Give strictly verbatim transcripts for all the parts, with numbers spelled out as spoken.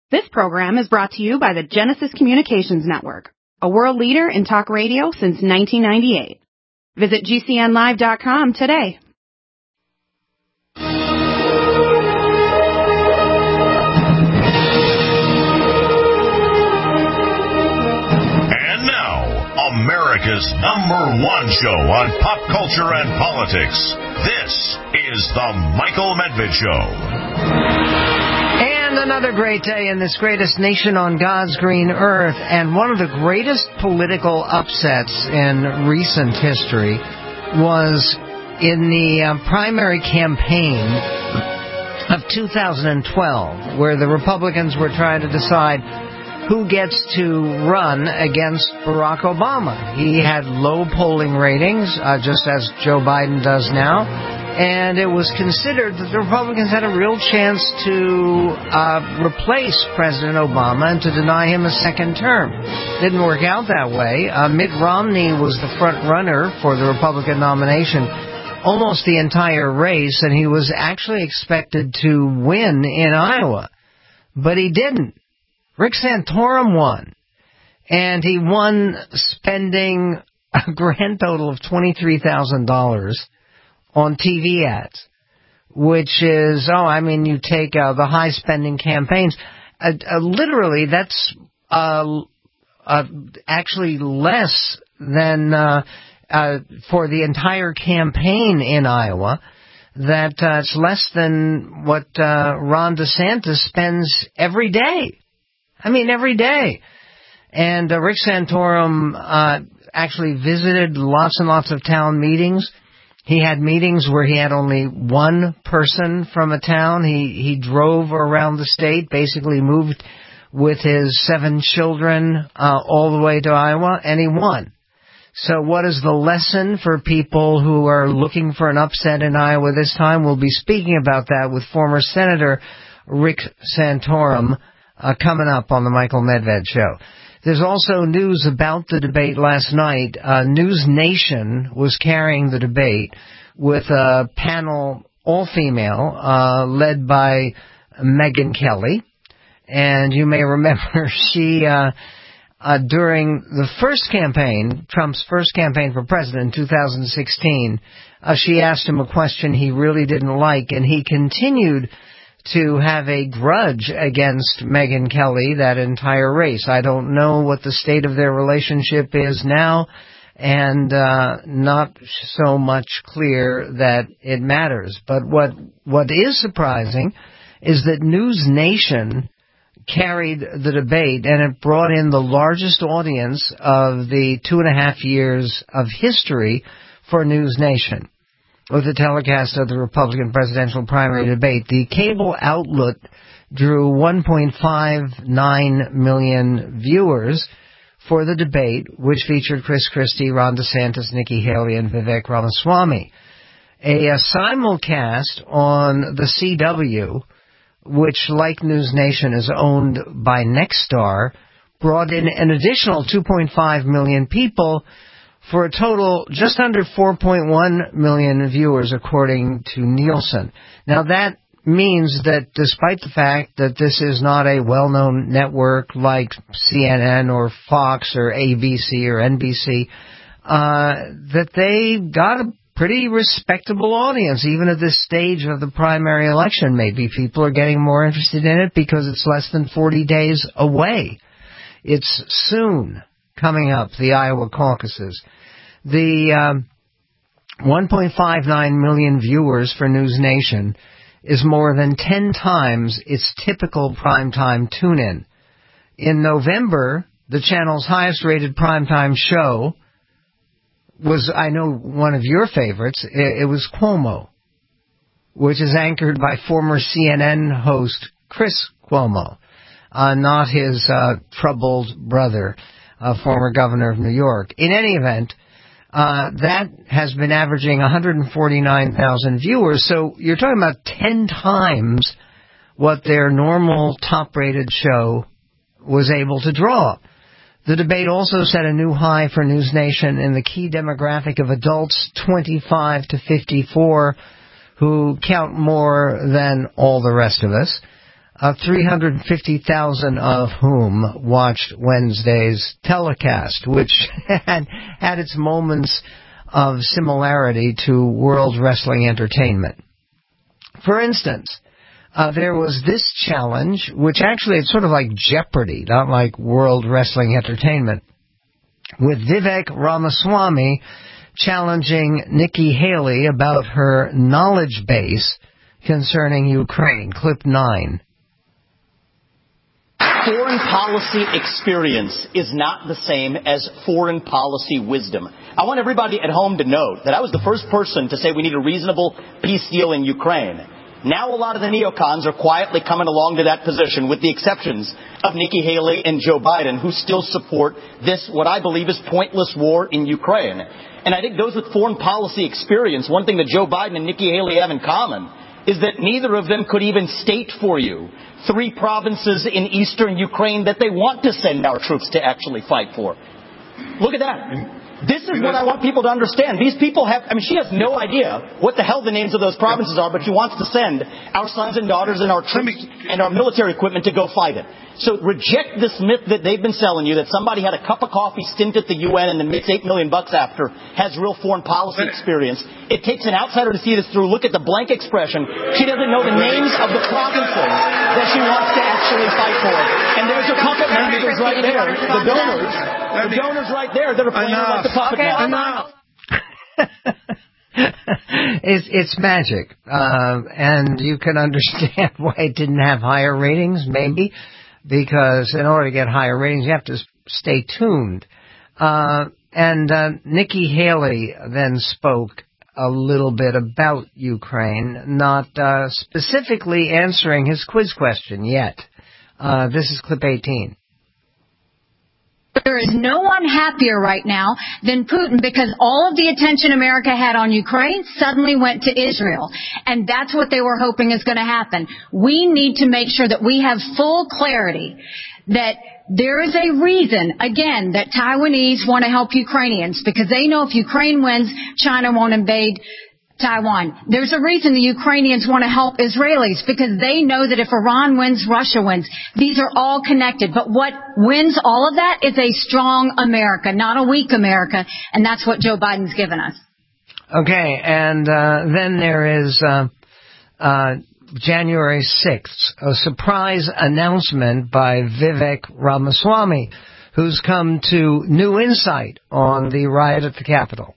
This program is brought to you by the Genesis Communications Network, a world leader in talk radio since nineteen ninety-eight. Visit G C N live dot com today. And now, America's number one show on pop culture and politics. This is The Michael Medved Show. And another great day in this greatest nation on God's green earth, and one of the greatest political upsets in recent history was in the uh, primary campaign of two thousand twelve, where the Republicans were trying to decide who gets to run against Barack Obama. He had low polling ratings, uh, just as Joe Biden does now. And it was considered that the Republicans had a real chance to uh, replace President Obama and to deny him a second term. Didn't work out that way. Uh, Mitt Romney was the front runner for the Republican nomination almost the entire race, and he was actually expected to win in Iowa. But he didn't. Rick Santorum won. And he won spending a grand total of twenty-three thousand dollars on T V ads, which is, oh, I mean, you take uh, the high-spending campaigns. Uh, uh, literally, that's uh, uh, actually less than uh, uh, for the entire campaign in Iowa. That uh, it's less than what uh, Ron DeSantis spends every day. I mean, every day. And uh, Rick Santorum uh, actually visited lots and lots of town meetings. He had meetings where he had only one person from a town. He he drove around the state, basically moved with his seven children uh, all the way to Iowa, and he won. So what is the lesson for people who are looking for an upset in Iowa this time? We'll be speaking about that with former Senator Rick Santorum uh, coming up on the Michael Medved Show. There's also news about the debate last night. Uh, News Nation was carrying the debate with a panel, all-female, uh, led by Megyn Kelly. And you may remember she, uh, uh, during the first campaign, Trump's first campaign for president in two thousand sixteen, uh, she asked him a question he really didn't like, and he continued to have a grudge against Megyn Kelly that entire race. I don't know what the state of their relationship is now, and uh, not so much clear that it matters. But what what is surprising is that News Nation carried the debate, and it brought in the largest audience of the two and a half years of history for News Nation. With the telecast of the Republican presidential primary debate, the cable outlet drew one point five nine million viewers for the debate, which featured Chris Christie, Ron DeSantis, Nikki Haley, and Vivek Ramaswamy. A, a simulcast on the C W, which, like News Nation, is owned by Nexstar, brought in an additional two point five million people, for a total just under four point one million viewers, according to Nielsen. Now, that means that despite the fact that this is not a well-known network like C N N or Fox or A B C or N B C, uh, that they got a pretty respectable audience, even at this stage of the primary election. Maybe people are getting more interested in it because it's less than forty days away. It's soon coming up, the Iowa caucuses. The um, one point five nine million viewers for News Nation is more than ten times its typical primetime tune-in. In November, the channel's highest-rated primetime show was, I know, one of your favorites. It, it was Cuomo, which is anchored by former C N N host Chris Cuomo, uh, not his uh, troubled brother, uh, former governor of New York. In any event, Uh, that has been averaging one hundred forty-nine thousand viewers, so you're talking about ten times what their normal top-rated show was able to draw. The debate also set a new high for News Nation in the key demographic of adults twenty-five to fifty-four, who count more than all the rest of us. uh, three hundred fifty thousand of whom watched Wednesday's telecast, which had, had its moments of similarity to World Wrestling Entertainment. For instance, uh, there was this challenge, which actually it's sort of like Jeopardy, not like World Wrestling Entertainment, with Vivek Ramaswamy challenging Nikki Haley about her knowledge base concerning Ukraine. Clip nine. Foreign policy experience is not the same as foreign policy wisdom. I want everybody at home to note that I was the first person to say we need a reasonable peace deal in Ukraine. Now a lot of the neocons are quietly coming along to that position, with the exceptions of Nikki Haley and Joe Biden, who still support this, what I believe is pointless war in Ukraine. And I think those with foreign policy experience, one thing that Joe Biden and Nikki Haley have in common is that neither of them could even state for you three provinces in eastern Ukraine that they want to send our troops to actually fight for. Look at that. This is what I want people to understand. These people have, I mean, she has no idea what the hell the names of those provinces are, but she wants to send our sons and daughters and our troops and our military equipment to go fight it. So reject this myth that they've been selling you, that somebody had a cup of coffee stint at the U N and then makes eight million bucks after, has real foreign policy experience. It takes an outsider to see this through. Look at the blank expression. She doesn't know the names of the provinces that she wants to actually fight for. And there's her puppet masters right there, the donors. The donors right there that are playing her like the puppet master. It's, it's magic, uh, and you can understand why it didn't have higher ratings, maybe, because in order to get higher ratings, you have to stay tuned. Uh, and uh, Nikki Haley then spoke a little bit about Ukraine, not uh, specifically answering his quiz question yet. Uh, this is clip eighteen. There is no one happier right now than Putin, because all of the attention America had on Ukraine suddenly went to Israel. And that's what they were hoping is going to happen. We need to make sure that we have full clarity that there is a reason, again, that Taiwanese want to help Ukrainians, because they know if Ukraine wins, China won't invade Taiwan. There's a reason the Ukrainians want to help Israelis, because they know that if Iran wins, Russia wins. These are all connected. But what wins all of that is a strong America, not a weak America. And that's what Joe Biden's given us. Okay, and uh, then there is uh, uh, January sixth, a surprise announcement by Vivek Ramaswamy, who's come to new insight on the riot at the Capitol.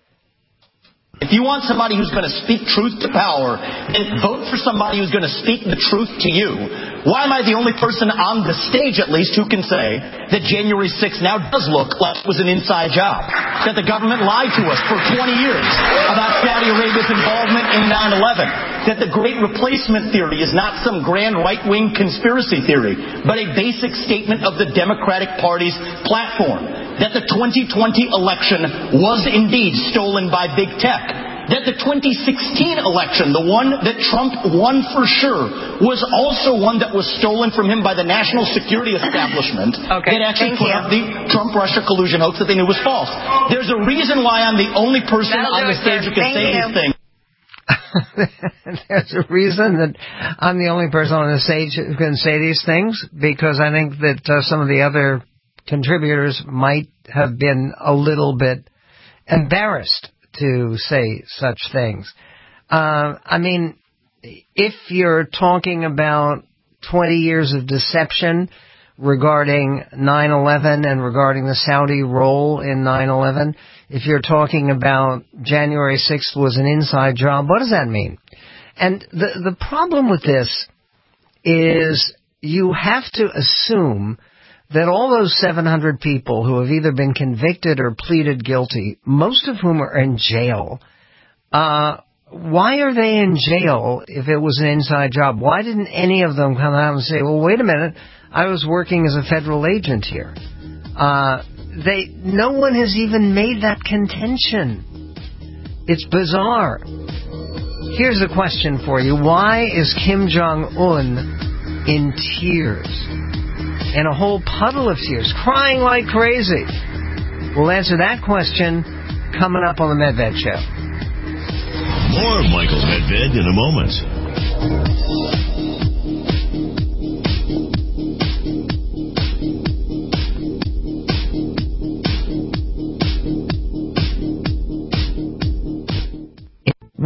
If you want somebody who's going to speak truth to power, and vote for somebody who's going to speak the truth to you, why am I the only person on the stage, at least, who can say that January sixth now does look like it was an inside job? That the government lied to us for twenty years about Saudi Arabia's involvement in nine eleven? That the Great Replacement theory is not some grand right-wing conspiracy theory, but a basic statement of the Democratic Party's platform? That the twenty twenty election was indeed stolen by big tech. That the twenty sixteen election, the one that Trump won for sure, was also one that was stolen from him by the national security establishment okay, that actually put you. up the Trump-Russia collusion hoax that they knew was false. There's a reason why I'm the only person That'll on the stage who can say these things. There's a reason that I'm the only person on the stage who can say these things, because I think that uh, some of the other contributors might have been a little bit embarrassed to say such things. Uh, I mean, if you're talking about twenty years of deception regarding nine eleven and regarding the Saudi role in nine eleven, if you're talking about January sixth was an inside job, what does that mean? And the the problem with this is you have to assume that all those seven hundred people who have either been convicted or pleaded guilty, most of whom are in jail, uh, why are they in jail if it was an inside job? Why didn't any of them come out and say, well, wait a minute, I was working as a federal agent here? Uh, they, no one has even made that contention. It's bizarre. Here's a question for you. Why is Kim Jong-un in tears? In a whole puddle of tears, crying like crazy? We'll answer that question coming up on the Medved Show. More Michael Medved in a moment.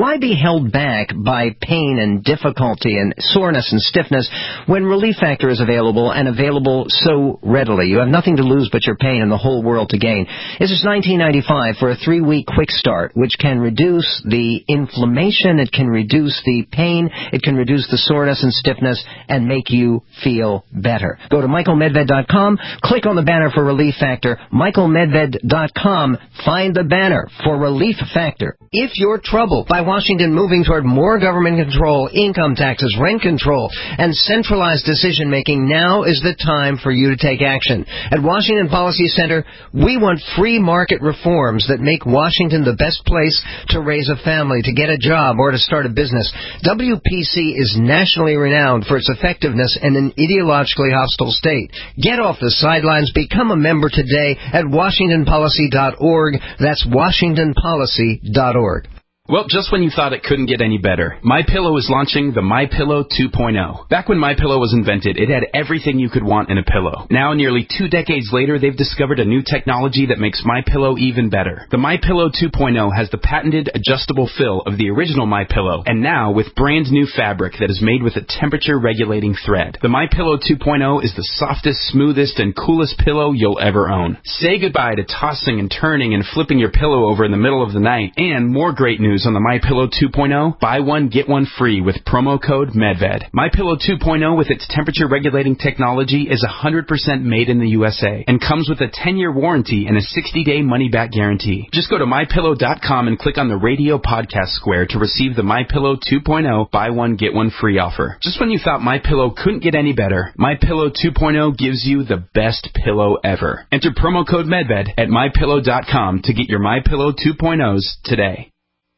Why be held back by pain and difficulty and soreness and stiffness when Relief Factor is available and available so readily? You have nothing to lose but your pain and the whole world to gain. This is nineteen ninety-five for a three-week quick start, which can reduce the inflammation, it can reduce the pain, it can reduce the soreness and stiffness, and make you feel better. Go to michael medved dot com, click on the banner for Relief Factor, michael medved dot com, find the banner for Relief Factor. If you're troubled by Washington moving toward more government control, income taxes, rent control, and centralized decision-making, now is the time for you to take action. At Washington Policy Center, we want free market reforms that make Washington the best place to raise a family, to get a job, or to start a business. W P C is nationally renowned for its effectiveness in an ideologically hostile state. Get off the sidelines. Become a member today at washington policy dot org. That's washington policy dot org. Well, just when you thought it couldn't get any better, MyPillow is launching the MyPillow two point oh. Back when MyPillow was invented, it had everything you could want in a pillow. Now, nearly two decades later, they've discovered a new technology that makes MyPillow even better. The MyPillow two point oh has the patented adjustable fill of the original MyPillow, and now with brand new fabric that is made with a temperature-regulating thread. The MyPillow two point oh is the softest, smoothest, and coolest pillow you'll ever own. Say goodbye to tossing and turning and flipping your pillow over in the middle of the night, and more great news on the MyPillow two point oh, buy one, get one free with promo code MedVed. MyPillow two point oh with its temperature-regulating technology is one hundred percent made in the U S A and comes with a ten-year warranty and a sixty-day money-back guarantee. Just go to my pillow dot com and click on the radio podcast square to receive the MyPillow two point oh buy one, get one free offer. Just when you thought MyPillow couldn't get any better, MyPillow two point oh gives you the best pillow ever. Enter promo code MedVed at my pillow dot com to get your MyPillow two point ohs today.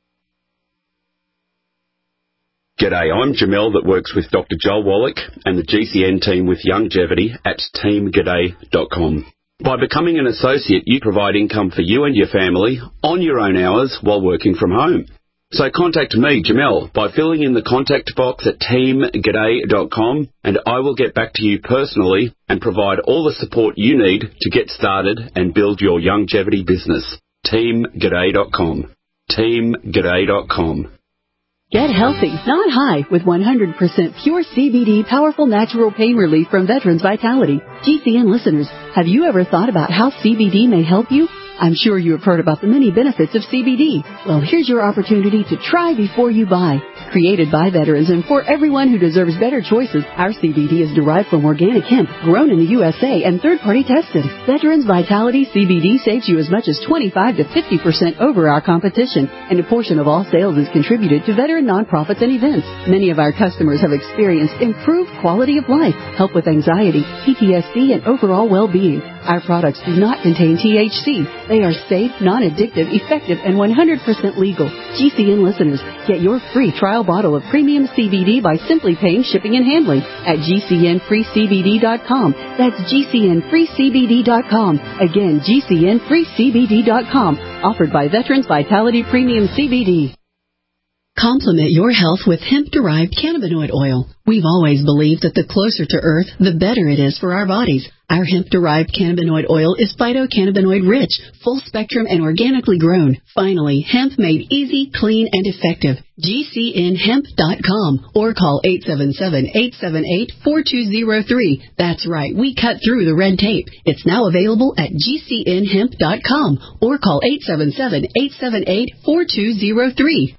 G'day, I'm Jamel that works with Doctor Joel Wallach and the G C N team with Longevity at team g'day dot com. By becoming an associate, you provide income for you and your family on your own hours while working from home. So contact me, Jamel, by filling in the contact box at team g'day dot com, and I will get back to you personally and provide all the support you need to get started and build your longevity business. team g'day dot com. team g'day dot com. Get healthy, not high, with one hundred percent pure C B D powerful natural pain relief from Veterans Vitality. G C N listeners, have you ever thought about how C B D may help you? I'm sure you have heard about the many benefits of C B D. Well, here's your opportunity to try before you buy. Created by veterans and for everyone who deserves better choices, our C B D is derived from organic hemp, grown in the U S A and third-party tested. Veterans Vitality C B D saves you as much as twenty-five to fifty percent over our competition, and a portion of all sales is contributed to veteran nonprofits and events. Many of our customers have experienced improved quality of life, help with anxiety, P T S D, and overall well-being. Our products do not contain T H C. They are safe, non-addictive, effective, and one hundred percent legal. G C N listeners, get your free trial bottle of premium C B D by simply paying shipping and handling at G C N free C B D dot com. That's G C N free C B D dot com. Again, G C N free C B D dot com. Offered by Veterans Vitality Premium C B D. Complement your health with hemp-derived cannabinoid oil. We've always believed that the closer to Earth, the better it is for our bodies. Our hemp-derived cannabinoid oil is phytocannabinoid-rich, full-spectrum, and organically grown. Finally, hemp made easy, clean, and effective. G C N hemp dot com or call eight seven seven, eight seven eight, four two zero three. That's right, we cut through the red tape. It's now available at G C N hemp dot com or call eight seven seven, eight seven eight, four two zero three.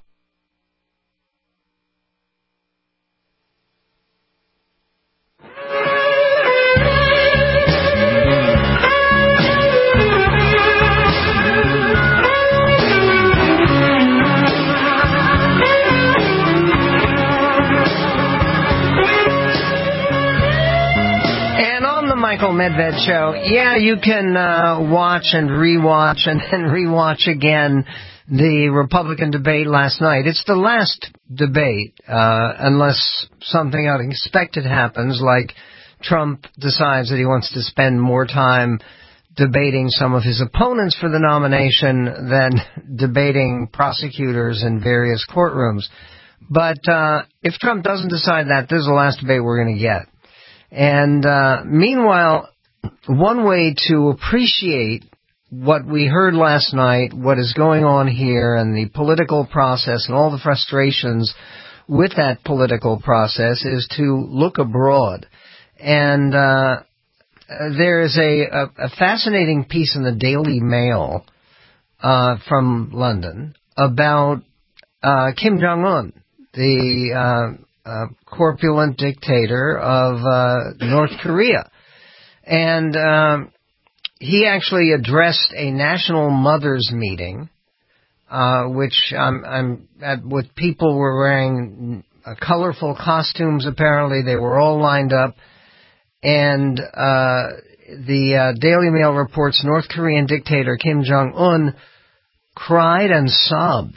Michael Medved Show. Yeah, you can uh, watch and rewatch and then rewatch again the Republican debate last night. It's the last debate, uh, unless something unexpected happens, like Trump decides that he wants to spend more time debating some of his opponents for the nomination than debating prosecutors in various courtrooms. But uh, if Trump doesn't decide that, this is the last debate we're going to get. And uh, meanwhile, one way to appreciate what we heard last night, what is going on here, and the political process and all the frustrations with that political process is to look abroad. And uh, there is a, a, a fascinating piece in the Daily Mail uh, from London about uh, Kim Jong-un, the uh, uh, corpulent dictator of uh, North Korea. And um, he actually addressed a national mothers meeting, uh, which I'm, I'm at, with people were wearing uh, colorful costumes. Apparently, they were all lined up. And uh, the uh, Daily Mail reports North Korean dictator Kim Jong-un cried and sobbed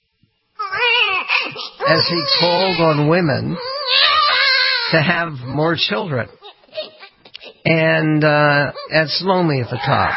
as he called on women to have more children. And uh, it's lonely at the top.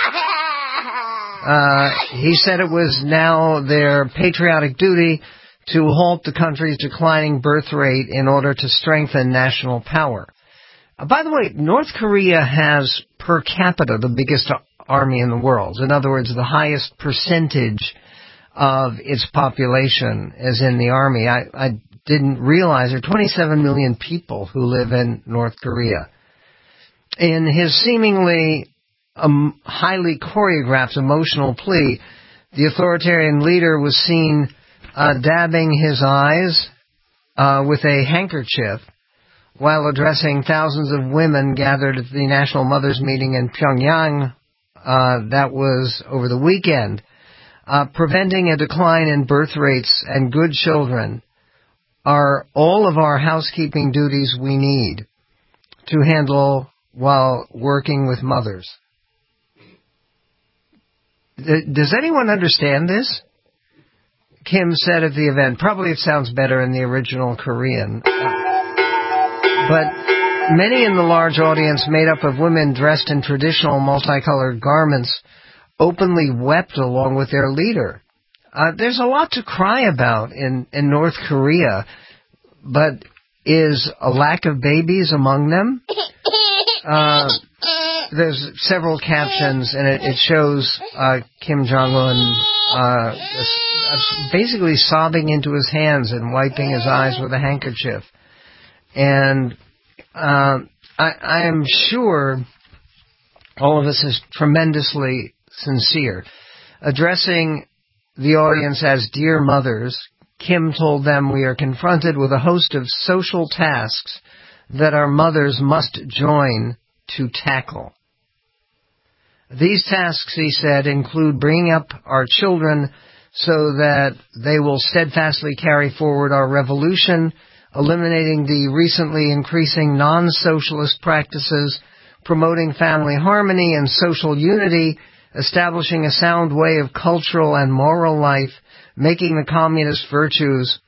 Uh, he said it was now their patriotic duty to halt the country's declining birth rate in order to strengthen national power. Uh, by the way, North Korea has per capita the biggest army in the world. In other words, the highest percentage of its population is in the army. I, I didn't realize there are twenty-seven million people who live in North Korea. In his seemingly um, highly choreographed emotional plea, the authoritarian leader was seen uh, dabbing his eyes uh, with a handkerchief while addressing thousands of women gathered at the National Mothers Meeting in Pyongyang. Uh, that was over the weekend. Uh, preventing a decline in birth rates and good children are all of our housekeeping duties we need to handle while working with mothers. Does anyone understand this? Kim said at the event, probably it sounds better in the original Korean, but many in the large audience made up of women dressed in traditional multicolored garments openly wept along with their leader. Uh, there's a lot to cry about in, in North Korea, but is a lack of babies among them? Uh, there's several captions, and it, it shows uh, Kim Jong-un uh, basically sobbing into his hands and wiping his eyes with a handkerchief. And uh, I, I am sure all of this is tremendously sincere. Addressing the audience as dear mothers, Kim told them, we are confronted with a host of social tasks that our mothers must join to tackle. These tasks, he said, include bringing up our children so that they will steadfastly carry forward our revolution, eliminating the recently increasing non-socialist practices, promoting family harmony and social unity, establishing a sound way of cultural and moral life, making the communist virtues.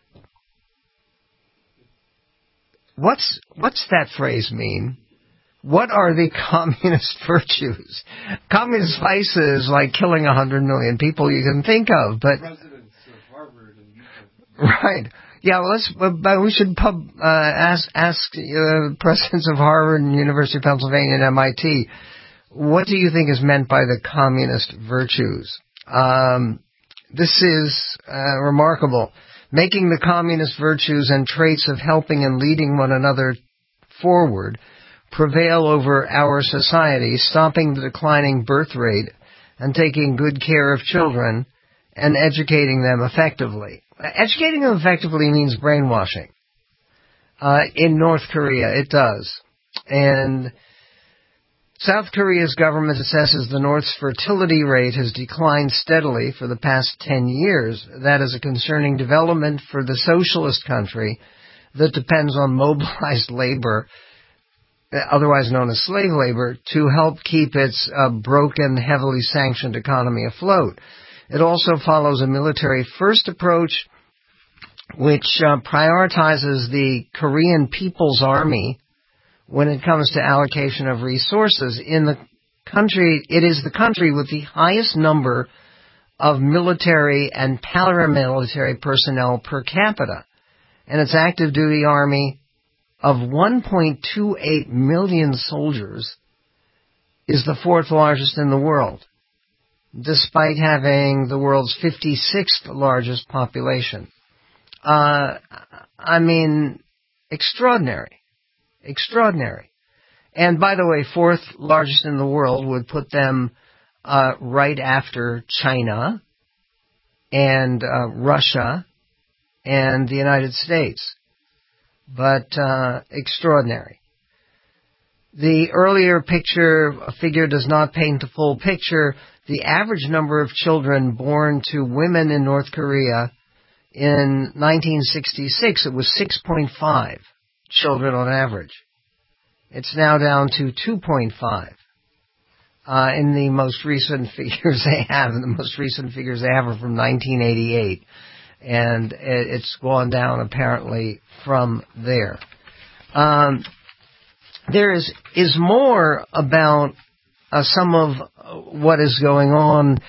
What's, what's that phrase mean? What are the communist virtues? Communist vices like killing a hundred million people you can think of, but... Presidents of Harvard and Utah. Right. Yeah, well, let's, but we should pub, uh, ask, ask, uh, presidents of Harvard and University of Pennsylvania and M I T, what do you think is meant by the communist virtues? Um, this is uh, remarkable. Making the communist virtues and traits of helping and leading one another forward prevail over our society, stopping the declining birth rate and taking good care of children and educating them effectively. Educating them effectively means brainwashing. Uh, in North Korea, it does. And South Korea's government assesses the North's fertility rate has declined steadily for the past ten years. That is a concerning development for the socialist country that depends on mobilized labor, otherwise known as slave labor, to help keep its uh, broken, heavily sanctioned economy afloat. It also follows a military-first approach which uh, prioritizes the Korean People's Army when it comes to allocation of resources. In the country, it is the country with the highest number of military and paramilitary personnel per capita. And its active duty army of one point two eight million soldiers is the fourth largest in the world. despite having the world's fifty-sixth largest population. Uh, I mean, extraordinary. Extraordinary. And by the way, fourth largest in the world would put them uh, right after China and uh, Russia and the United States. But uh, extraordinary. The earlier picture, a figure does not paint the full picture. The average number of children born to women in North Korea in nineteen sixty-six, it was six point five children on average. It's now down to two point five uh, in the most recent figures they have. And the most recent figures they have are from nineteen eighty-eight. And it's gone down apparently from there. Um, there is, is more about uh, some of what is going on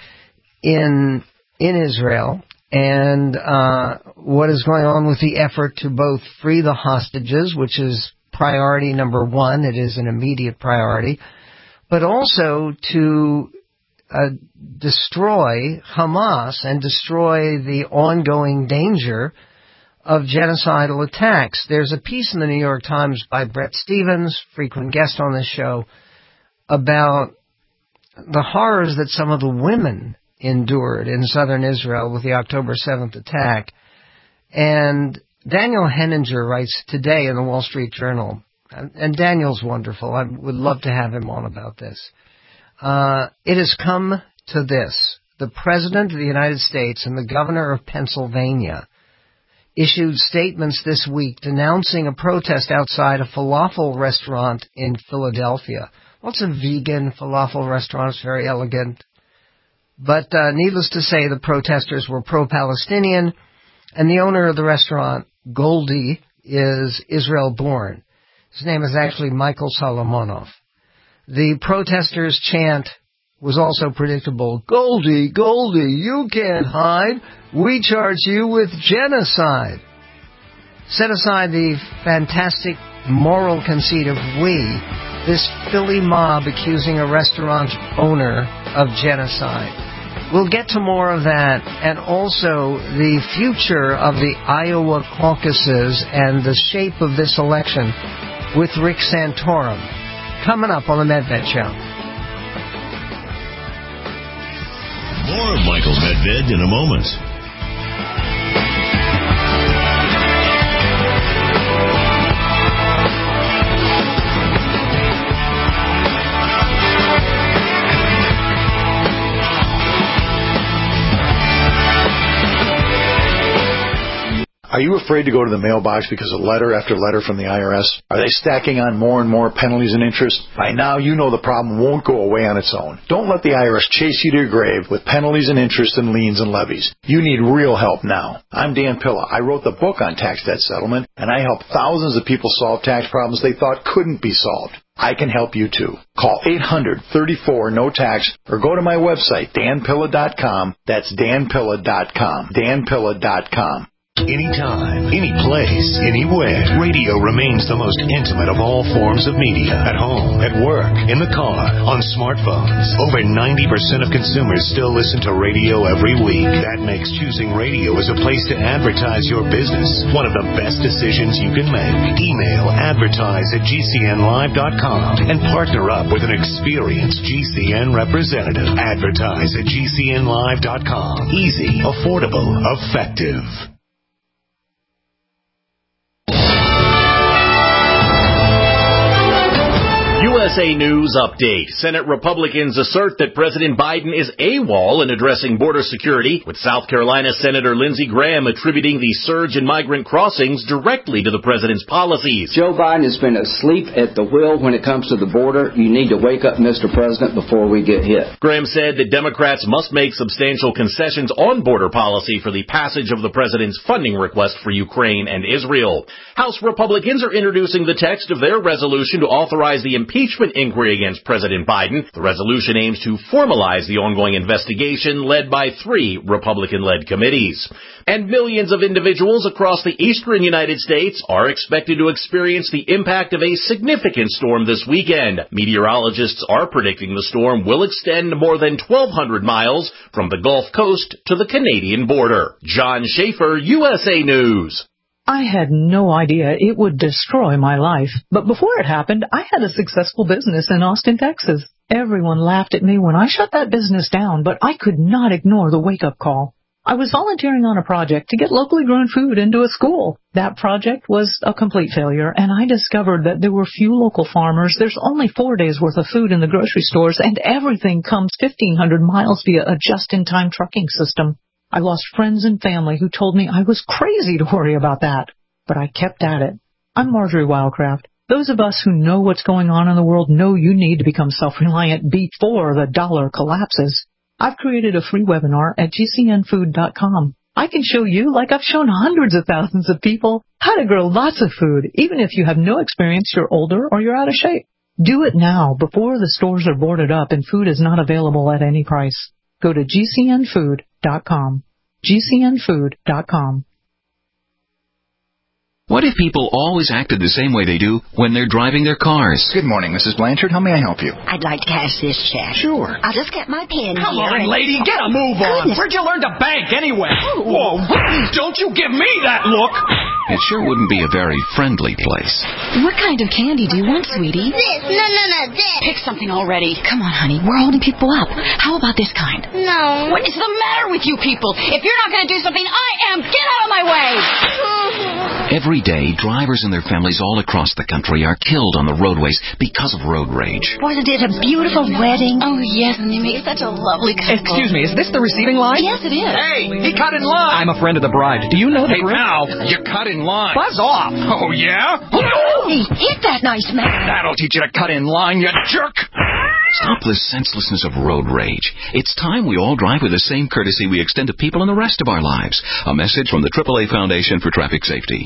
in in Israel and uh, what is going on with the effort to both free the hostages, which is priority number one. It is an immediate priority, but also to Uh, destroy Hamas and destroy the ongoing danger of genocidal attacks. There's a piece in the New York Times by Brett Stevens, frequent guest on this show, about the horrors that some of the women endured in southern Israel with the October seventh attack. And Daniel Henninger writes today in the Wall Street Journal, and Daniel's wonderful. I would love to have him on about this. Uh, it has come to this. The President of the United States and the Governor of Pennsylvania issued statements this week denouncing a protest outside a falafel restaurant in Philadelphia. Well, it's a vegan falafel restaurant. It's very elegant. But uh, needless to say, the protesters were pro-Palestinian, and the owner of the restaurant, Goldie, is Israel-born. His name is actually Michael Solomonov. The protesters' chant was also predictable. Goldie, Goldie, you can't hide. We charge you with genocide. Set aside the fantastic moral conceit of we, this Philly mob accusing a restaurant owner of genocide. We'll get to more of that, and also the future of the Iowa caucuses and the shape of this election with Rick Santorum. Coming up on the Medved Show. More of Michael Medved in a moment. Are you afraid to go to the mailbox because of letter after letter from the I R S? Are they stacking on more and more penalties and interest? By now, you know the problem won't go away on its own. Don't let the I R S chase you to your grave with penalties and interest and liens and levies. You need real help now. I'm Dan Pilla. I wrote the book on tax debt settlement, and I help thousands of people solve tax problems they thought couldn't be solved. I can help you too. Call eight hundred, thirty-four, no tax or go to my website, dan pilla dot com. That's dan pilla dot com. dan pilla dot com. Anytime, any place, anywhere. Radio remains the most intimate of all forms of media. At home, at work, in the car, on smartphones. Over ninety percent of consumers still listen to radio every week. That makes choosing radio as a place to advertise your business one of the best decisions you can make. Email advertise at g c n live dot com and partner up with an experienced G C N representative. Advertise at g c n live dot com. Easy, affordable, effective. U S A News Update. Senate Republicans assert that President Biden is AWOL in addressing border security, with South Carolina Senator Lindsey Graham attributing the surge in migrant crossings directly to the president's policies. Joe Biden has been asleep at the wheel when it comes to the border. You need to wake up, Mister President, before we get hit. Graham said that Democrats must make substantial concessions on border policy for the passage of the president's funding request for Ukraine and Israel. House Republicans are introducing the text of their resolution to authorize the impeachment impeachment inquiry against President Biden. The resolution aims to formalize the ongoing investigation led by three Republican-led committees. And millions of individuals across the eastern United States are expected to experience the impact of a significant storm this weekend. Meteorologists are predicting the storm will extend more than twelve hundred miles from the Gulf Coast to the Canadian border. John Schaefer, U S A News. I had no idea it would destroy my life. But before it happened, I had a successful business in Austin, Texas. Everyone laughed at me when I shut that business down, but I could not ignore the wake-up call. I was volunteering on a project to get locally grown food into a school. That project was a complete failure, and I discovered that there were few local farmers. There's only four days' worth of food in the grocery stores, and everything comes fifteen hundred miles via a just-in-time trucking system. I lost friends and family who told me I was crazy to worry about that, but I kept at it. I'm Marjorie Wildcraft. Those of us who know what's going on in the world know you need to become self-reliant before the dollar collapses. I've created a free webinar at G C N food dot com. I can show you, like I've shown hundreds of thousands of people, how to grow lots of food, even if you have no experience, you're older, or you're out of shape. Do it now, before the stores are boarded up and food is not available at any price. Go to G C N food dot com. G C N food dot com. What if people always acted the same way they do when they're driving their cars? Good morning, Missus Blanchard. How may I help you? I'd like to cash this check. Sure. I'll just get my pen Come here. on, lady, get a move on. Goodness. Where'd you learn to bank anyway? Whoa, don't you give me that look. It sure wouldn't be a very friendly place. What kind of candy do you want, sweetie? This. No, no, no, this. Pick something already. Come on, honey. We're holding people up. How about this kind? No. What is the matter with you people? If you're not going to do something, I am. Get out of my way. Every day, drivers and their families all across the country are killed on the roadways because of road rage. Wasn't it a beautiful wedding? Oh, yes, and they make such a lovely couple. Excuse me, is this the receiving line? Yes, it is. Hey, he cut in line. I'm a friend of the bride. Do you know the Hey, grip? now, you cut in line. Buzz off. Oh, yeah? Hey, hit that nice man. That'll teach you to cut in line, you jerk. Stop the senselessness of road rage. It's time we all drive with the same courtesy we extend to people in the rest of our lives. A message from the triple A Foundation for Traffic Safety.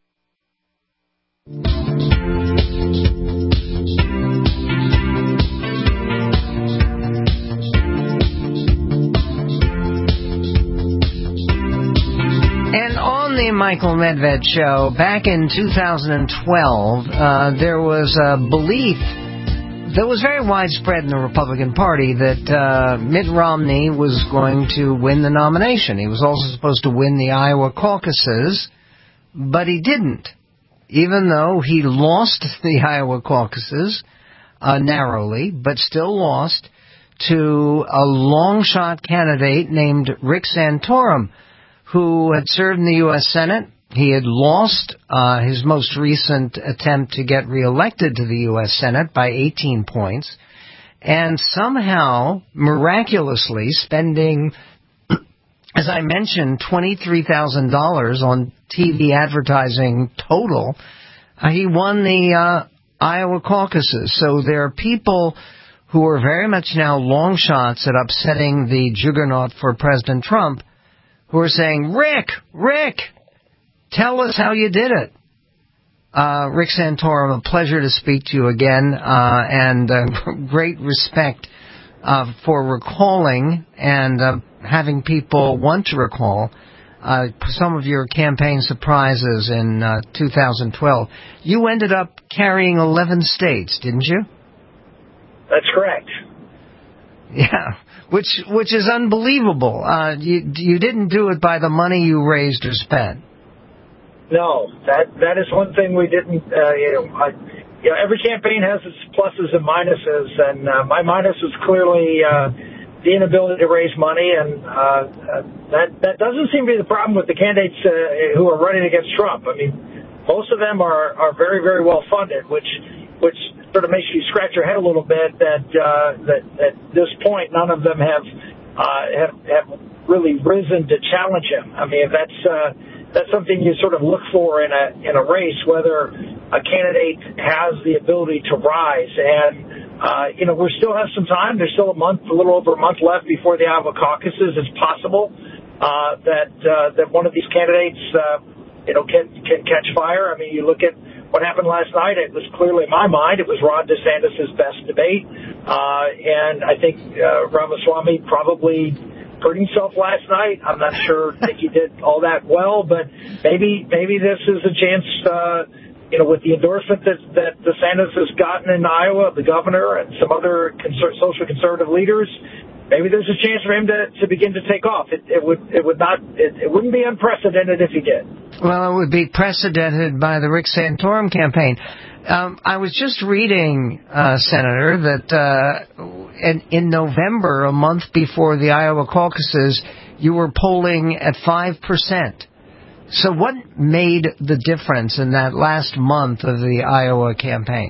And on the Michael Medved Show, back in two thousand twelve, uh, there was a belief that was very widespread in the Republican Party that uh, Mitt Romney was going to win the nomination. He was also supposed to win the Iowa caucuses, but he didn't. Even though he lost the Iowa caucuses uh, narrowly, but still lost to a long-shot candidate named Rick Santorum, who had served in the U S Senate. He had lost uh, his most recent attempt to get reelected to the U S Senate by eighteen points, and somehow, miraculously, spending, as I mentioned, twenty-three thousand dollars on T V advertising total, uh, he won the uh, Iowa caucuses. So there are people who are very much now long shots at upsetting the juggernaut for President Trump, who are saying, Rick, Rick, tell us how you did it. Uh, Rick Santorum, a pleasure to speak to you again, uh, and uh, great respect uh, for recalling and uh, having people want to recall uh, some of your campaign surprises in uh, two thousand twelve. You ended up carrying eleven states, didn't you? That's correct. Yeah, which which is unbelievable. Uh, you you didn't do it by the money you raised or spent. No, that that is one thing we didn't. Uh, you know, I, you know, every campaign has its pluses and minuses, and uh, my minus was clearly uh, the inability to raise money, and uh, that that doesn't seem to be the problem with the candidates uh, who are running against Trump. I mean, most of them are, are very very well funded, which which sort of makes you scratch your head a little bit that uh, that at this point none of them have uh, have have really risen to challenge him. I mean, that's. Uh, That's something you sort of look for in a in a race, whether a candidate has the ability to rise. And, uh, you know, we still have some time. There's still a month, a little over a month left before the Iowa caucuses. It's possible uh, that uh, that one of these candidates, uh, you know, can can catch fire. I mean, you look at what happened last night, it was clearly in my mind it was Ron DeSantis' best debate, uh, and I think uh, Ramaswamy probably hurt himself last night. I'm not sure think he did all that well, but maybe maybe this is a chance. Uh, You know, with the endorsement that, that DeSantis has gotten in Iowa, the governor and some other conser- social conservative leaders, maybe there's a chance for him to, to begin to take off. It, it would it would not it, it wouldn't be unprecedented if he did. Well, it would be precedented by the Rick Santorum campaign. Um, I was just reading, uh, Senator, that uh, in, in November, a month before the Iowa caucuses, you were polling at five percent. So what made the difference in that last month of the Iowa campaign?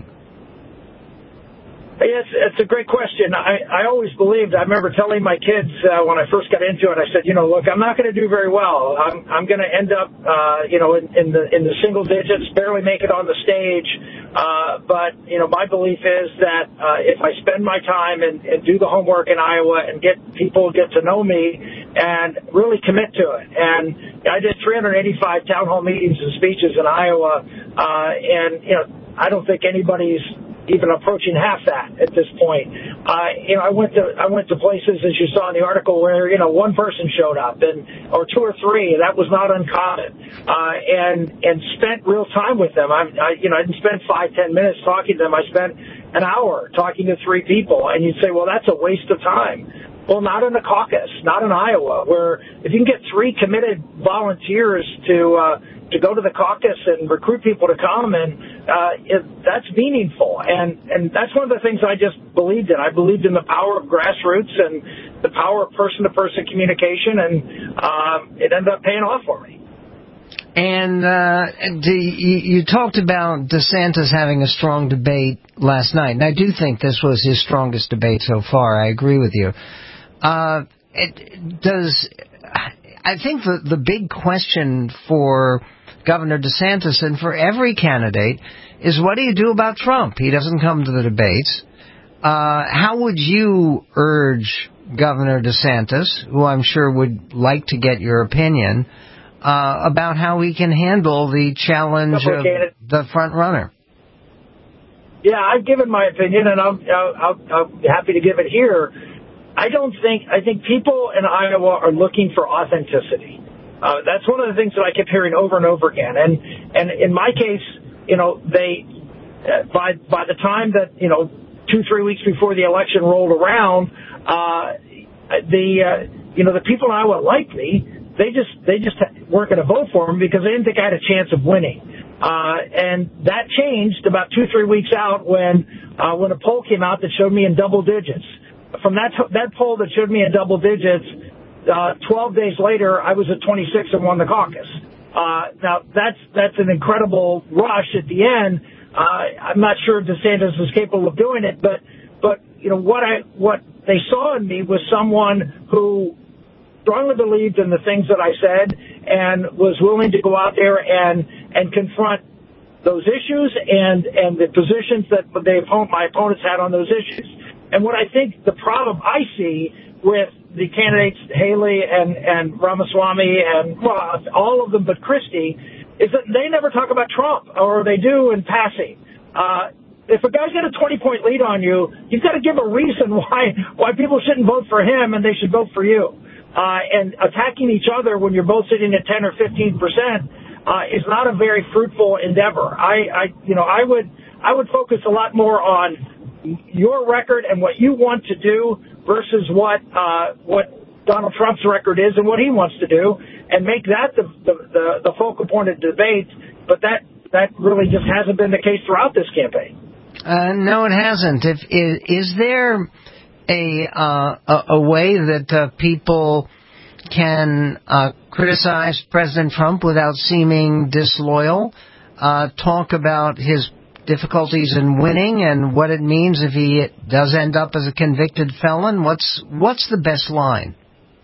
Yes, it's a great question. I, I always believed, I remember telling my kids uh, when I first got into it, I said, you know, look, I'm not going to do very well. I'm, I'm going to end up, uh, you know, in, in the in the single digits, barely make it on the stage. Uh, but, you know, my belief is that uh, if I spend my time and, and do the homework in Iowa and get people get to know me and really commit to it. And I did three hundred eighty-five town hall meetings and speeches in Iowa, uh, and, you know, I don't think anybody's even approaching half that at this point. Uh, you know, I went to I went to places, as you saw in the article, where you know one person showed up, and or two or three. That was not uncommon, uh, and and spent real time with them. I, I you know I didn't spend five ten minutes talking to them. I spent an hour talking to three people, and you'd say, well, that's a waste of time. Well, not in the caucus, not in Iowa, where if you can get three committed volunteers to uh, to go to the caucus and recruit people to come, and uh, it, that's meaningful. And, and that's one of the things I just believed in. I believed in the power of grassroots and the power of person-to-person communication, and uh, it ended up paying off for me. And uh, do you, you talked about DeSantis having a strong debate last night, and I do think this was his strongest debate so far. I agree with you. Uh, it does. I think the the big question for Governor DeSantis and for every candidate is, what do you do about Trump? He doesn't come to the debates. Uh, how would you urge Governor DeSantis, who I'm sure would like to get your opinion, uh, about how he can handle the challenge of the front runner? Yeah, I've given my opinion, and I'm, I'll, I'll be happy to give it here. I don't think, I think people in Iowa are looking for authenticity. Uh, that's one of the things that I kept hearing over and over again. And, and in my case, you know, they, uh, by, by the time that, you know, two, three weeks before the election rolled around, uh, the, uh, you know, the people in Iowa liked me. They just, they just weren't going to vote for him because they didn't think I had a chance of winning. Uh, and that changed about two, three weeks out when, uh, when a poll came out that showed me in double digits. From that that poll that showed me in double digits, uh, twelve days later, I was at twenty-six and won the caucus. Uh, now, that's that's an incredible rush at the end. Uh, I'm not sure if DeSantis is capable of doing it, but, but you know, what I what they saw in me was someone who strongly believed in the things that I said and was willing to go out there and, and confront those issues and, and the positions that the opponent, my opponents had on those issues. And what I think the problem I see with the candidates, Haley and, and Ramaswamy and, well, all of them but Christie, is that they never talk about Trump, or they do in passing. Uh, if a guy's got a twenty-point lead on you, you've got to give a reason why why people shouldn't vote for him and they should vote for you. Uh, and attacking each other when you're both sitting at ten or fifteen percent uh, is not a very fruitful endeavor. I, I, you know, I would I would focus a lot more on your record and what you want to do versus what uh, what Donald Trump's record is and what he wants to do, and make that the the, the, the focal point of debate. But that that really just hasn't been the case throughout this campaign. Uh, no, it hasn't. If is, is there a uh, a, a way that uh, people can uh, criticize President Trump without seeming disloyal? Uh, talk about his difficulties in winning and what it means if he does end up as a convicted felon. What's what's the best line?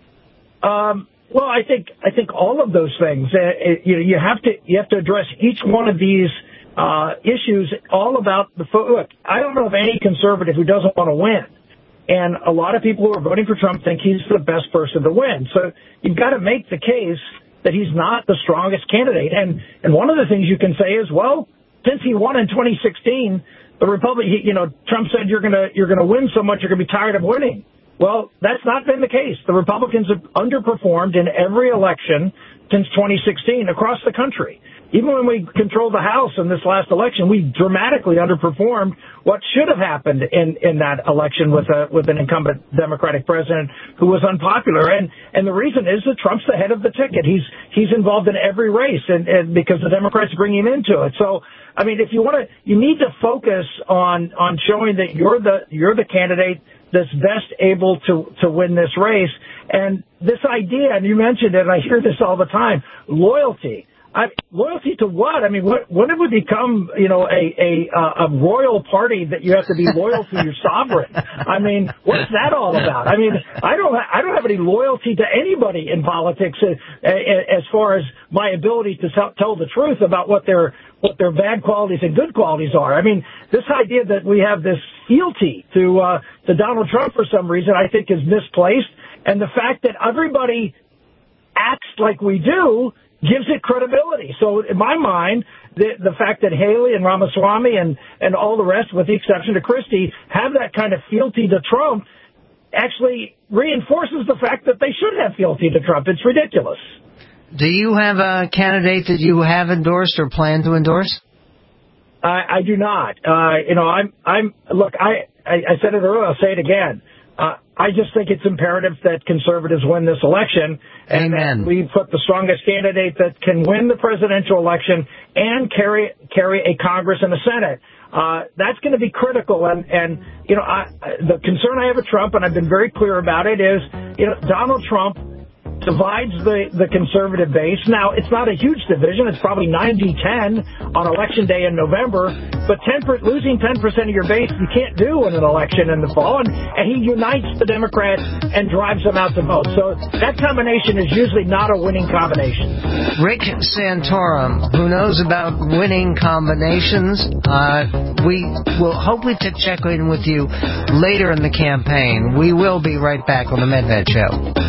Um, well, I think I think all of those things. Uh, it, you know, you have to you have to address each one of these uh, issues. All about the look. I don't know of any conservative who doesn't want to win, and a lot of people who are voting for Trump think he's the best person to win. So you've got to make the case that he's not the strongest candidate. And and one of the things you can say is, well, since he won in twenty sixteen, the Republic, you know, Trump said you're going to you're going to win so much you're going to be tired of winning. Well, that's not been the case. The Republicans have underperformed in every election since twenty sixteen across the country. Even when we controlled the House in this last election, we dramatically underperformed what should have happened in, in that election with a, with an incumbent Democratic president who was unpopular. And, and the reason is that Trump's the head of the ticket. He's, he's involved in every race and, and because the Democrats bring him into it. So, I mean, if you want to, you need to focus on, on showing that you're the, you're the candidate that's best able to, to win this race. And this idea, and you mentioned it, and I hear this all the time, loyalty. I, loyalty to what? I mean, what, when did we become, you know, a, a, a royal party that you have to be loyal to your sovereign? I mean, what's that all about? I mean, I don't, I don't have any loyalty to anybody in politics as, as far as my ability to tell, tell the truth about what their, what their bad qualities and good qualities are. I mean, this idea that we have this fealty to, uh, to Donald Trump for some reason, I think is misplaced. And the fact that everybody acts like we do gives it credibility. So in my mind, the the fact that Haley and Ramaswamy and, and all the rest, with the exception of Christie, have that kind of fealty to Trump actually reinforces the fact that they should have fealty to Trump. It's ridiculous. Do you have a candidate that you have endorsed or plan to endorse? I, I do not. Uh, you know, I'm, I'm, look, I, I, I said it earlier, I'll say it again. Uh, I just think it's imperative that conservatives win this election, and Amen. that we put the strongest candidate that can win the presidential election and carry carry a Congress and a Senate. Uh, that's going to be critical. And, and you know, I, the concern I have with Trump, and I've been very clear about it, is you know Donald Trump divides the, the conservative base. Now, it's not a huge division. It's probably ninety ten on Election Day in November. But ten per, losing ten percent of your base, you can't do in an election in the fall. And, and he unites the Democrats and drives them out to vote. So that combination is usually not a winning combination. Rick Santorum, who knows about winning combinations, uh, we will hopefully to check in with you later in the campaign. We will be right back on the Medved Show.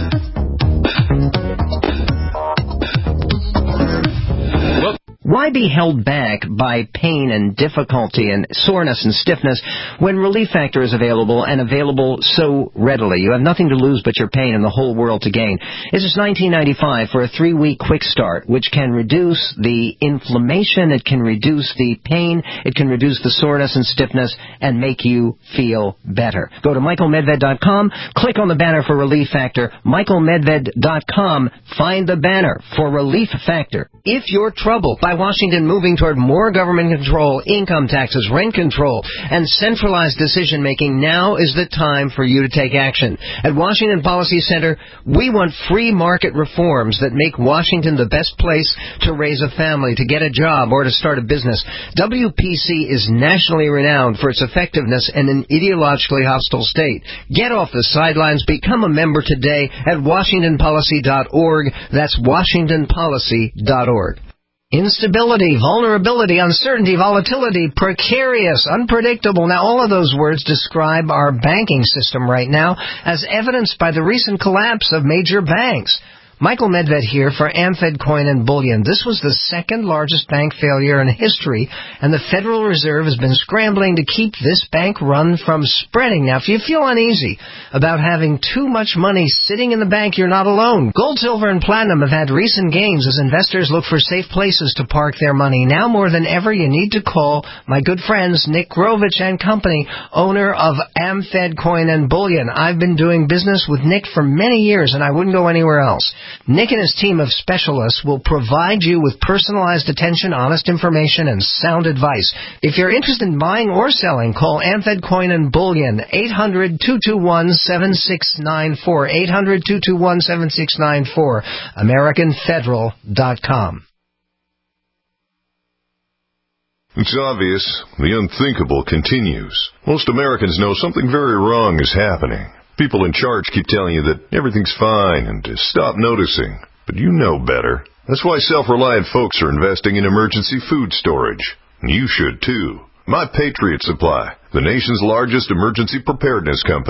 Why be held back by pain and difficulty and soreness and stiffness when Relief Factor is available and available so readily? You have nothing to lose but your pain and the whole world to gain. It's just nineteen ninety-five for a three-week quick start, which can reduce the inflammation, it can reduce the pain, it can reduce the soreness and stiffness, and make you feel better. Go to Michael Medved dot com, click on the banner for Relief Factor, Michael Medved dot com, find the banner for Relief Factor. If you're troubled by Washington moving toward more government control, income taxes, rent control, and centralized decision-making, now is the time for you to take action. At Washington Policy Center, we want free market reforms that make Washington the best place to raise a family, to get a job, or to start a business. W P C is nationally renowned for its effectiveness in an ideologically hostile state. Get off the sidelines. Become a member today at washington policy dot org. That's washington policy dot org. Instability, vulnerability, uncertainty, volatility, precarious, unpredictable. Now, all of those words describe our banking system right now, as evidenced by the recent collapse of major banks. Michael Medved here for AmFed Coin and Bullion. This was the second largest bank failure in history, and the Federal Reserve has been scrambling to keep this bank run from spreading. Now, if you feel uneasy about having too much money sitting in the bank, you're not alone. Gold, silver, and platinum have had recent gains as investors look for safe places to park their money. Now more than ever, you need to call my good friends Nick Grovich and Company, owner of AmFed Coin and Bullion. I've been doing business with Nick for many years, and I wouldn't go anywhere else. Nick and his team of specialists will provide you with personalized attention, honest information, and sound advice. If you're interested in buying or selling, call AmFed Coin and Bullion, eight hundred, two two one, seven six nine four, eight hundred, two two one, seven six nine four, american federal dot com. It's obvious. The unthinkable continues. Most Americans know something very wrong is happening. People in charge keep telling you that everything's fine and to stop noticing. But you know better. That's why self-reliant folks are investing in emergency food storage. And you should too. My Patriot Supply, the nation's largest emergency preparedness company,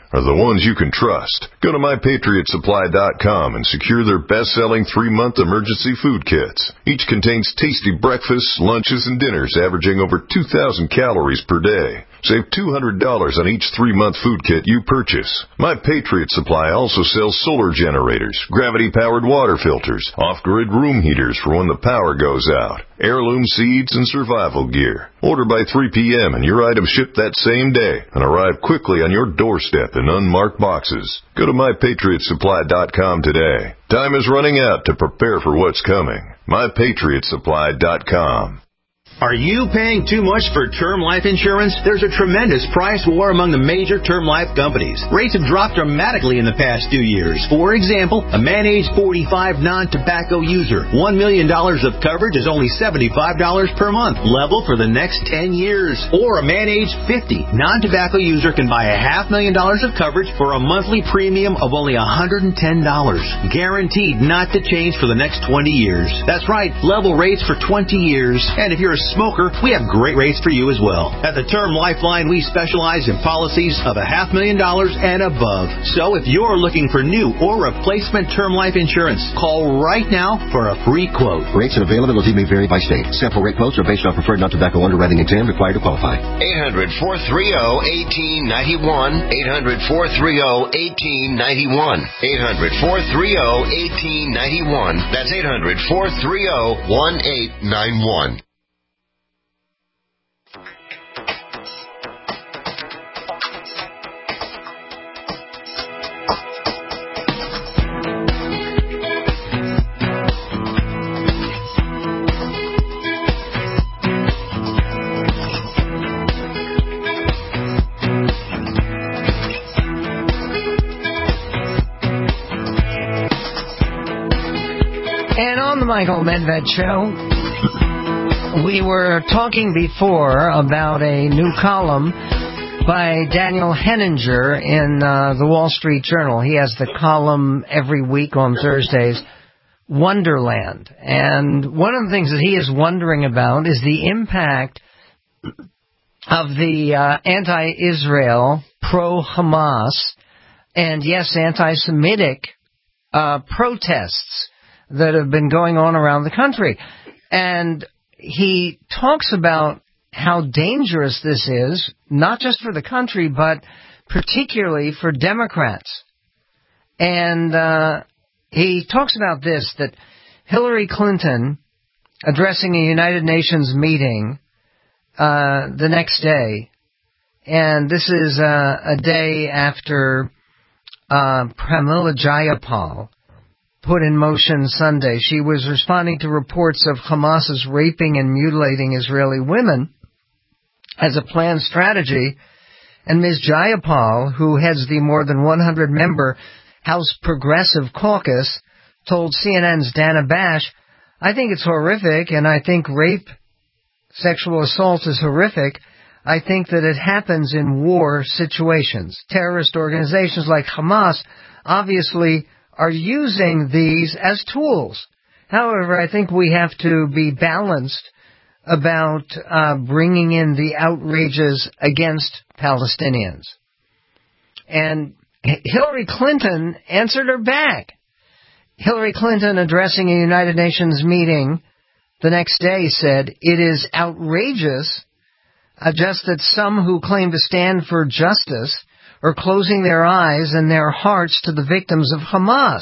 are the ones you can trust. Go to my patriot supply dot com and secure their best-selling three-month emergency food kits. Each contains tasty breakfasts, lunches, and dinners averaging over two thousand calories per day. Save two hundred dollars on each three-month food kit you purchase. My Patriot Supply also sells solar generators, gravity-powered water filters, off-grid room heaters for when the power goes out, heirloom seeds, and survival gear. Order by three p.m. and your items ship that same day and arrive quickly on your doorstep in unmarked boxes. Go to my patriot supply dot com today. Time is running out to prepare for what's coming. my patriot supply dot com. Are you paying too much for term life insurance? There's a tremendous price war among the major term life companies. Rates have dropped dramatically in the past two years. For example, a man age forty-five non-tobacco user, one million dollars of coverage is only seventy-five dollars per month, level for the next ten years. Or a man age fifty non-tobacco user can buy a half million dollars of coverage for a monthly premium of only one hundred ten dollars. Guaranteed not to change for the next twenty years. That's right, level rates for twenty years. And if you're a smoker, we have great rates for you as well. At the Term Lifeline, we specialize in policies of a half million dollars and above. So if you're looking for new or replacement term life insurance, call right now for a free quote. Rates and availability may vary by state. Sample rate quotes are based on preferred non-tobacco underwriting exam required to qualify. eight hundred, four three zero, one eight nine one. eight hundred, four three zero, one eight nine one. eight hundred, four three zero, one eight nine one. That's eight hundred, four three zero, one eight nine one. Michael Medved Show. We were talking before about a new column by Daniel Henninger in uh, the Wall Street Journal. He has the column every week on Thursdays, Wonderland. And one of the things that he is wondering about is the impact of the uh, anti-Israel, pro-Hamas, and yes, anti-Semitic uh, protests that have been going on around the country. And he talks about how dangerous this is, not just for the country, but particularly for Democrats. And uh, he talks about this, that Hillary Clinton, addressing a United Nations meeting uh, the next day, and this is uh, a day after uh, Pramila Jayapal put in motion Sunday. She was responding to reports of Hamas's raping and mutilating Israeli women as a planned strategy. And Miz Jayapal, who heads the more than one hundred member House Progressive Caucus, told C N N's Dana Bash, "I think it's horrific, and I think rape, sexual assault is horrific. I think that it happens in war situations. Terrorist organizations like Hamas obviously are using these as tools. However, I think we have to be balanced about uh, bringing in the outrages against Palestinians." And Hillary Clinton answered her back. Hillary Clinton, addressing a United Nations meeting the next day, said, "It is outrageous uh, just that some who claim to stand for justice are closing their eyes and their hearts to the victims of Hamas."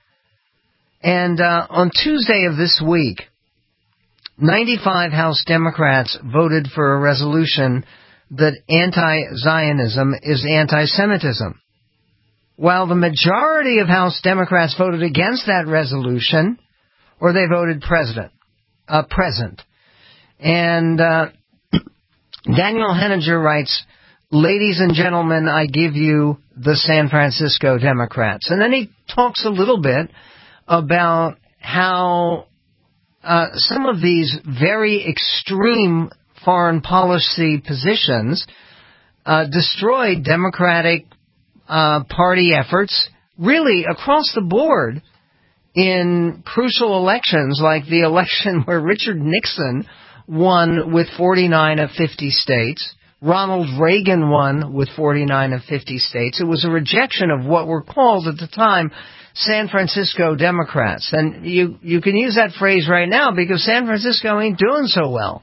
And uh, on Tuesday of this week, ninety-five House Democrats voted for a resolution that anti-Zionism is anti-Semitism, while the majority of House Democrats voted against that resolution, or they voted president, uh, present. And uh, Daniel Henninger writes, "Ladies and gentlemen, I give you the San Francisco Democrats." And then he talks a little bit about how uh, some of these very extreme foreign policy positions uh, destroyed Democratic uh, Party efforts really across the board in crucial elections like the election where Richard Nixon won with forty-nine of fifty states, Ronald Reagan won with forty-nine of fifty states. It was a rejection of what were called at the time San Francisco Democrats. And you, you can use that phrase right now because San Francisco ain't doing so well.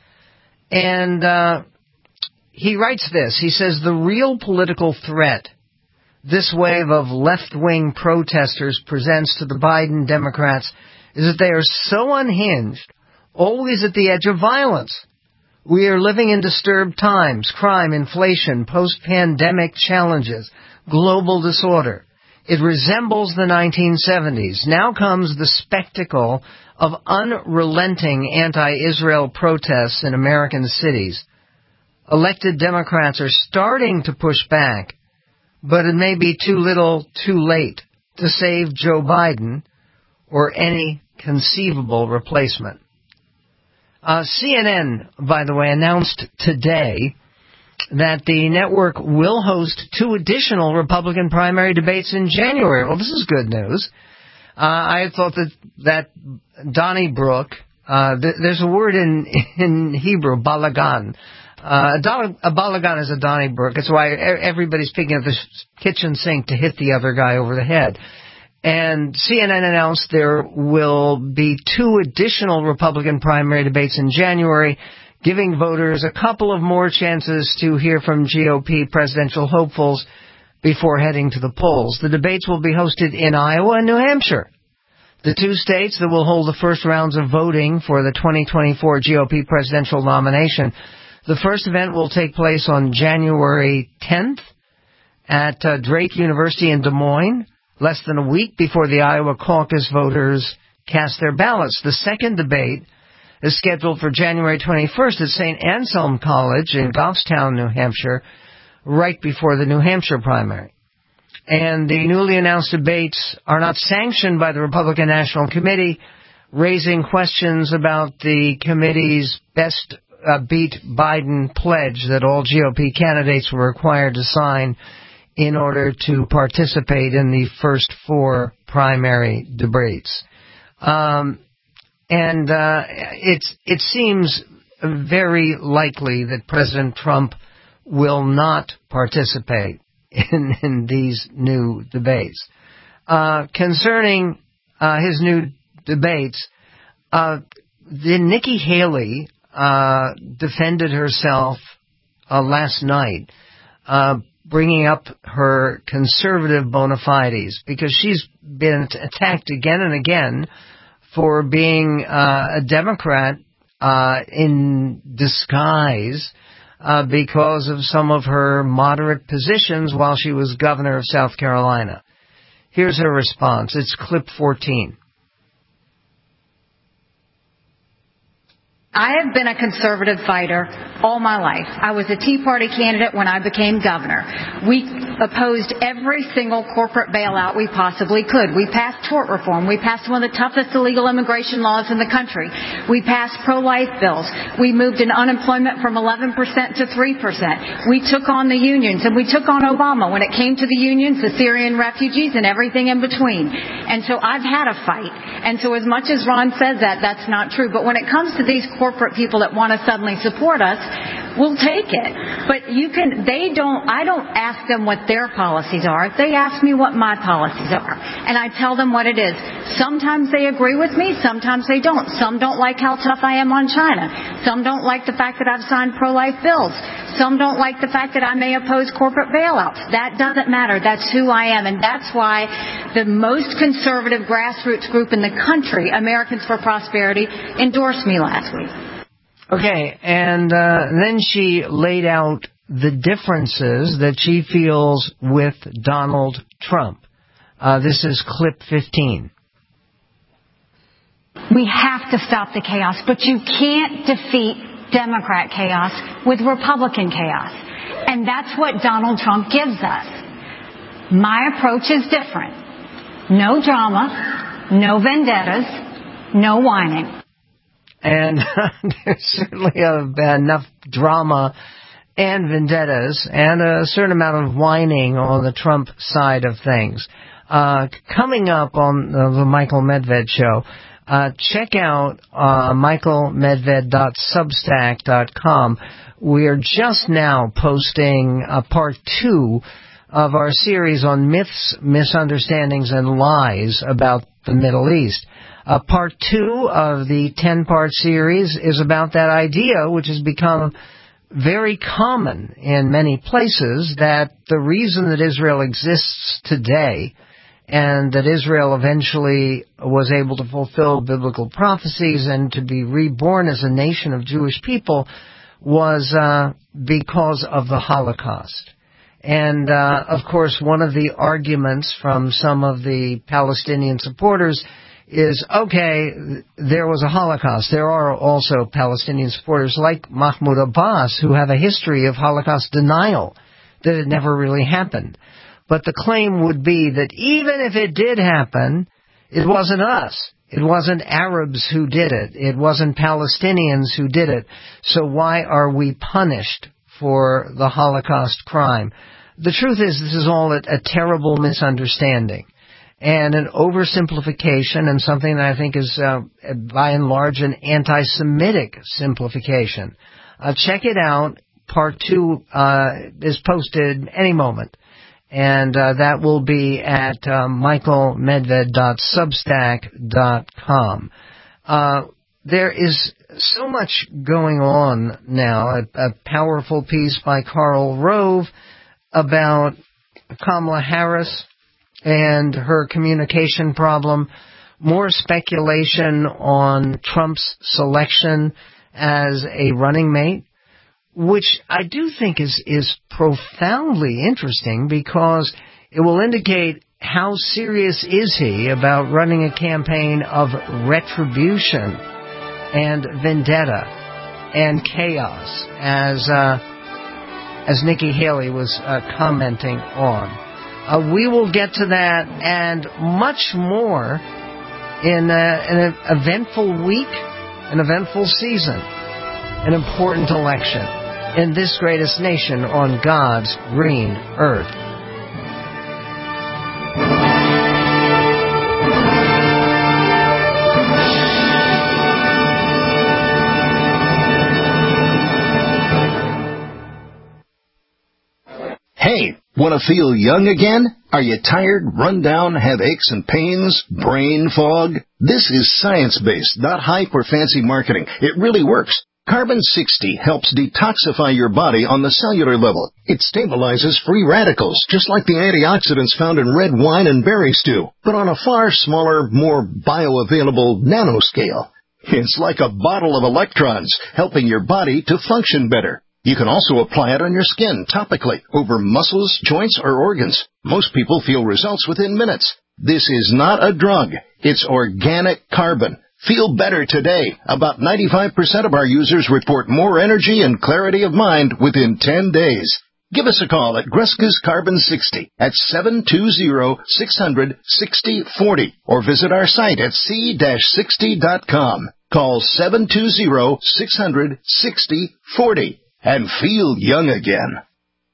And uh, he writes this. He says, the real political threat this wave of left-wing protesters presents to the Biden Democrats is that they are so unhinged, always at the edge of violence. We are living in disturbed times, crime, inflation, post-pandemic challenges, global disorder. It resembles the nineteen seventies. Now comes the spectacle of unrelenting anti-Israel protests in American cities. Elected Democrats are starting to push back, but it may be too little, too late to save Joe Biden or any conceivable replacement. Uh, C N N, by the way, announced today that the network will host two additional Republican primary debates in January. Well, this is good news. Uh, I thought that, that Donnybrook, uh, th- there's a word in, in Hebrew, balagan. Uh, a, Don- a balagan is a Donnybrook. It's why everybody's picking up the kitchen sink to hit the other guy over the head. And C N N announced there will be two additional Republican primary debates in January, giving voters a couple of more chances to hear from G O P presidential hopefuls before heading to the polls. The debates will be hosted in Iowa and New Hampshire, the two states that will hold the first rounds of voting for the twenty twenty-four G O P presidential nomination. The first event will take place on January tenth at uh, Drake University in Des Moines, less than a week before the Iowa caucus voters cast their ballots. The second debate is scheduled for January twenty-first at Saint Anselm College in Goffstown, New Hampshire, right before the New Hampshire primary. And the newly announced debates are not sanctioned by the Republican National Committee, raising questions about the committee's best uh, beat Biden pledge that all G O P candidates were required to sign in order to participate in the first four primary debates. Um, and uh, it's, it seems very likely that President Trump will not participate in, in these new debates. Uh, concerning uh, his new debates, uh, the Nikki Haley uh, defended herself uh, last night, uh, bringing up her conservative bona fides, because she's been attacked again and again for being uh, a Democrat uh, in disguise uh, because of some of her moderate positions while she was governor of South Carolina. Here's her response. It's clip fourteen. I have been a conservative fighter all my life. I was a Tea Party candidate when I became governor. We opposed every single corporate bailout we possibly could. We passed tort reform. We passed one of the toughest illegal immigration laws in the country. We passed pro-life bills. We moved in unemployment from eleven percent to three percent. We took on the unions, and we took on Obama when it came to the unions, the Syrian refugees, and everything in between. And so I've had a fight. And so as much as Ron says that, that's not true. But when it comes to these corporate people that want to suddenly support us, we'll take it. But you can, they don't, I don't ask them what their policies are. They ask me what my policies are. And I tell them what it is. Sometimes they agree with me, sometimes they don't. Some don't like how tough I am on China. Some don't like the fact that I've signed pro-life bills. Some don't like the fact that I may oppose corporate bailouts. That doesn't matter. That's who I am. And that's why the most conservative grassroots group in the country, Americans for Prosperity, endorsed me last week. Okay, and uh, then she laid out the differences that she feels with Donald Trump. Uh, this is clip fifteen. We have to stop the chaos, but you can't defeat Democrat chaos with Republican chaos. And that's what Donald Trump gives us. My approach is different. No drama, no vendettas, no whining. And there's certainly uh, enough drama and vendettas and a certain amount of whining on the Trump side of things. Uh, coming up on uh, the Michael Medved Show, Uh, check out uh, michael medved dot substack dot com. We're just now posting uh, part two of our series on myths, misunderstandings, and lies about the Middle East. Uh, part two of the ten-part series is about that idea, which has become very common in many places, that the reason that Israel exists today and that Israel eventually was able to fulfill biblical prophecies and to be reborn as a nation of Jewish people was uh, because of the Holocaust. And, uh, of course, one of the arguments from some of the Palestinian supporters is, okay, there was a Holocaust. There are also Palestinian supporters like Mahmoud Abbas who have a history of Holocaust denial, that it never really happened. But the claim would be that even if it did happen, it wasn't us. It wasn't Arabs who did it. It wasn't Palestinians who did it. So why are we punished for the Holocaust crime? The truth is, this is all a, a terrible misunderstanding and an oversimplification, and something that I think is, uh, by and large, an anti-Semitic simplification. Uh, check it out. Part two uh, is posted any moment, and uh, that will be at uh, michael medved dot substack dot com. Uh, there is so much going on now. A, a powerful piece by Karl Rove about Kamala Harris and her communication problem, more speculation on Trump's selection as a running mate, which I do think is, is profoundly interesting, because it will indicate how serious is he about running a campaign of retribution and vendetta and chaos, as uh, as Nikki Haley was uh, commenting on. Uh, we will get to that and much more in, uh, in an eventful week, an eventful season, an important election in this greatest nation on God's green earth. Hey, want to feel young again? Are you tired, run down, have aches and pains, brain fog? This is science-based, not hype or fancy marketing. It really works. Carbon sixty helps detoxify your body on the cellular level. It stabilizes free radicals, just like the antioxidants found in red wine and berry stew, but on a far smaller, more bioavailable nanoscale. It's like a bottle of electrons, helping your body to function better. You can also apply it on your skin topically, over muscles, joints, or organs. Most people feel results within minutes. This is not a drug. It's organic carbon. Feel better today. About ninety-five percent of our users report more energy and clarity of mind within ten days. Give us a call at Greska's Carbon sixty at seven two zero, six hundred, sixty forty or visit our site at c sixty dot com. Call seven two zero, six hundred, sixty forty and feel young again.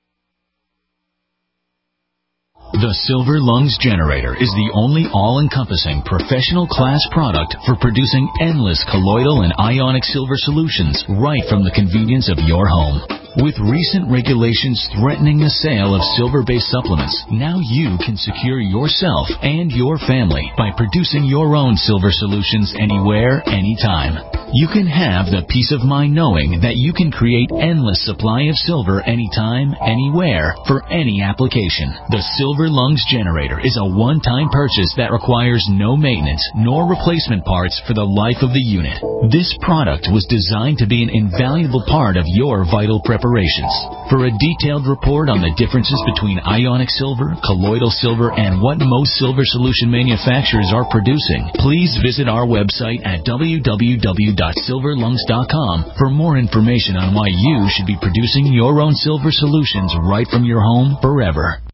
The Silver Lungs Generator is the only all-encompassing professional class product for producing endless colloidal and ionic silver solutions right from the convenience of your home. With recent regulations threatening the sale of silver-based supplements, now you can secure yourself and your family by producing your own silver solutions anywhere, anytime. You can have the peace of mind knowing that you can create endless supply of silver anytime, anywhere, for any application. The Silver Lungs Generator is a one-time purchase that requires no maintenance nor replacement parts for the life of the unit. This product was designed to be an invaluable part of your vital preparations. For a detailed report on the differences between ionic silver, colloidal silver, and what most silver solution manufacturers are producing, please visit our website at w w w dot silver lungs dot com for more information on why you should be producing your own silver solutions right from your home forever.